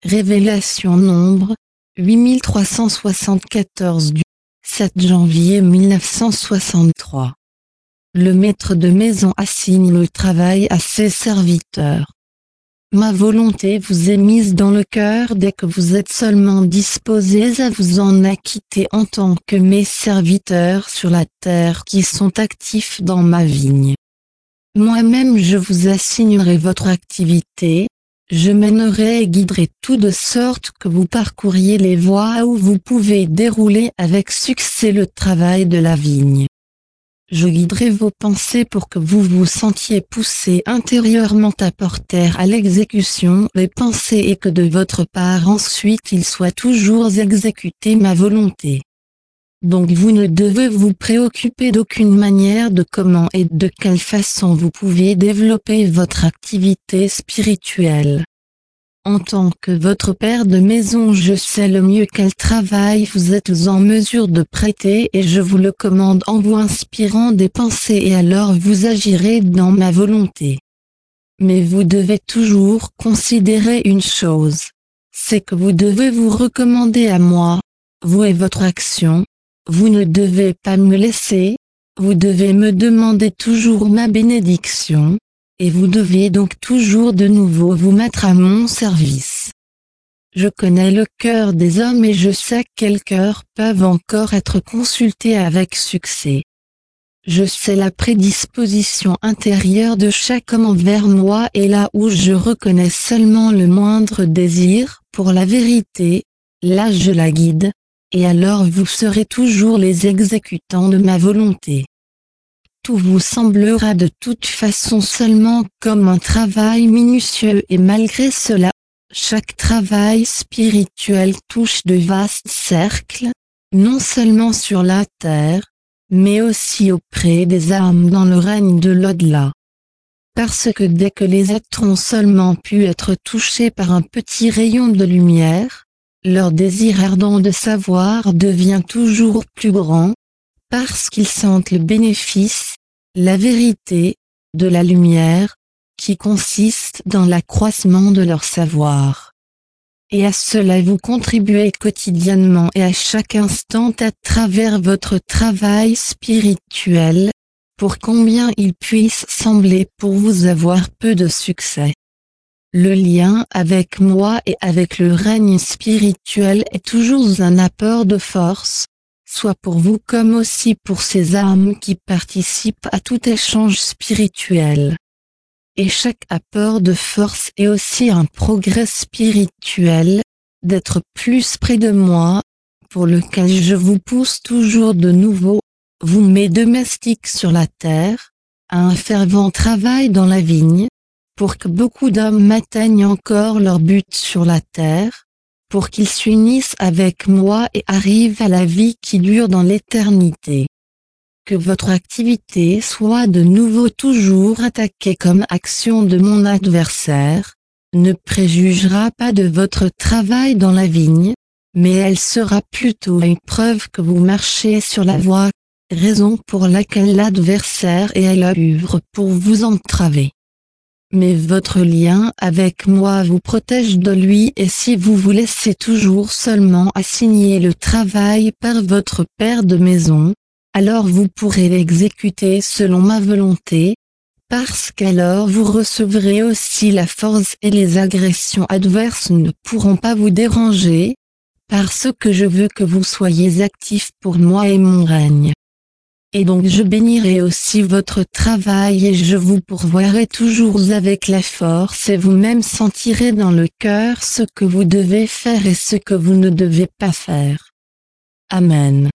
Révélation nombre 8374 du 7 janvier 1963. Le maître de maison assigne le travail à ses serviteurs. Ma volonté vous est mise dans le cœur dès que vous êtes seulement disposés à vous en acquitter en tant que mes serviteurs sur la terre qui sont actifs dans ma vigne. Moi-même je vous assignerai votre activité, je mènerai et guiderai tout de sorte que vous parcouriez les voies où vous pouvez dérouler avec succès le travail de la vigne. Je guiderai vos pensées pour que vous vous sentiez poussé intérieurement à porter à l'exécution les pensées et que de votre part ensuite il soit toujours exécuté ma volonté. Donc vous ne devez vous préoccuper d'aucune manière de comment et de quelle façon vous pouvez développer votre activité spirituelle. En tant que votre père de maison, je sais le mieux quel travail vous êtes en mesure de prêter et je vous le commande en vous inspirant des pensées et alors vous agirez dans ma volonté. Mais vous devez toujours considérer une chose, c'est que vous devez vous recommander à moi, vous et votre action, vous ne devez pas me laisser, vous devez me demander toujours ma bénédiction. Et vous devez donc toujours de nouveau vous mettre à mon service. Je connais le cœur des hommes et je sais quels cœurs peuvent encore être consultés avec succès. Je sais la prédisposition intérieure de chaque homme envers moi et là où je reconnais seulement le moindre désir pour la vérité, là je la guide, et alors vous serez toujours les exécutants de ma volonté. Tout vous semblera de toute façon seulement comme un travail minutieux et malgré cela, chaque travail spirituel touche de vastes cercles, non seulement sur la terre, mais aussi auprès des âmes dans le règne de l'au-delà. Parce que dès que les êtres ont seulement pu être touchés par un petit rayon de lumière, leur désir ardent de savoir devient toujours plus grand, parce qu'ils sentent le bénéfice, la vérité, de la lumière, qui consiste dans l'accroissement de leur savoir. Et à cela vous contribuez quotidiennement et à chaque instant à travers votre travail spirituel, pour combien il puisse sembler pour vous avoir peu de succès. Le lien avec moi et avec le règne spirituel est toujours un apport de force, soit pour vous comme aussi pour ces âmes qui participent à tout échange spirituel. Et chaque apport de force est aussi un progrès spirituel, d'être plus près de moi, pour lequel je vous pousse toujours de nouveau, vous mes domestiques sur la terre, à un fervent travail dans la vigne, pour que beaucoup d'hommes atteignent encore leur but sur la terre, pour qu'ils s'unissent avec moi et arrivent à la vie qui dure dans l'éternité. Que votre activité soit de nouveau toujours attaquée comme action de mon adversaire, ne préjugera pas de votre travail dans la vigne, mais elle sera plutôt une preuve que vous marchez sur la voie, raison pour laquelle l'adversaire est à l'œuvre pour vous entraver. Mais votre lien avec moi vous protège de lui et si vous vous laissez toujours seulement assigner le travail par votre père de maison, alors vous pourrez l'exécuter selon ma volonté, parce qu'alors vous recevrez aussi la force et les agressions adverses ne pourront pas vous déranger, parce que je veux que vous soyez actifs pour moi et mon règne. Et donc je bénirai aussi votre travail et je vous pourvoirai toujours avec la force et vous-même sentirez dans le cœur ce que vous devez faire et ce que vous ne devez pas faire. Amen.